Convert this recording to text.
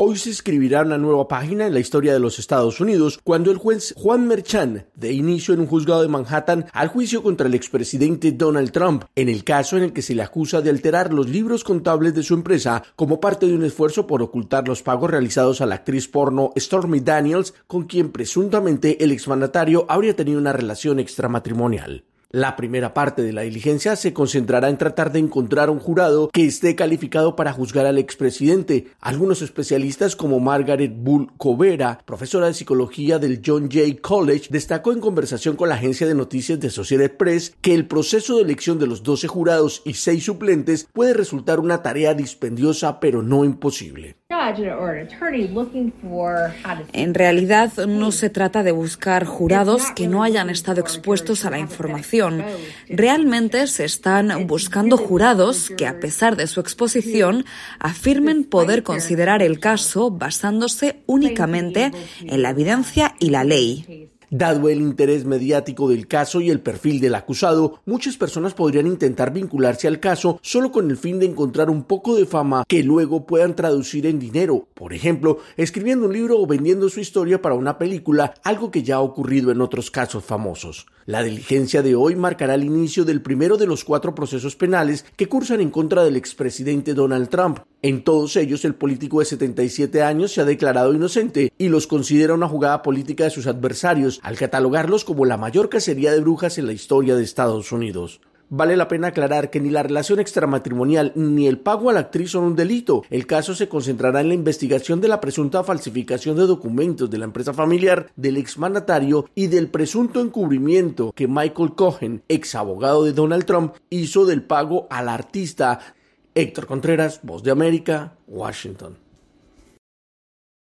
Hoy se escribirá una nueva página en la historia de los Estados Unidos cuando el juez Juan Merchan dé inicio en un juzgado de Manhattan al juicio contra el expresidente Donald Trump, en el caso en el que se le acusa de alterar los libros contables de su empresa como parte de un esfuerzo por ocultar los pagos realizados a la actriz porno Stormy Daniels, con quien presuntamente el exmandatario habría tenido una relación extramatrimonial. La primera parte de la diligencia se concentrará en tratar de encontrar un jurado que esté calificado para juzgar al expresidente. Algunos especialistas como Margaret Bull Covera, profesora de psicología del John Jay College, destacó en conversación con la agencia de noticias de Associated Press que el proceso de elección de los 12 jurados y 6 suplentes puede resultar una tarea dispendiosa pero no imposible. En realidad no se trata de buscar jurados que no hayan estado expuestos a la información. Realmente se están buscando jurados que, a pesar de su exposición, afirmen poder considerar el caso basándose únicamente en la evidencia y la ley. Dado el interés mediático del caso y el perfil del acusado, muchas personas podrían intentar vincularse al caso solo con el fin de encontrar un poco de fama que luego puedan traducir en dinero, por ejemplo, escribiendo un libro o vendiendo su historia para una película, algo que ya ha ocurrido en otros casos famosos. La diligencia de hoy marcará el inicio del primero de los 4 procesos penales que cursan en contra del expresidente Donald Trump. En todos ellos, el político de 77 años se ha declarado inocente y los considera una jugada política de sus adversarios, al catalogarlos como la mayor cacería de brujas en la historia de Estados Unidos. Vale la pena aclarar que ni la relación extramatrimonial ni el pago a la actriz son un delito. El caso se concentrará en la investigación de la presunta falsificación de documentos de la empresa familiar del exmandatario y del presunto encubrimiento que Michael Cohen, ex abogado de Donald Trump, hizo del pago al artista. Héctor Contreras, Voz de América, Washington.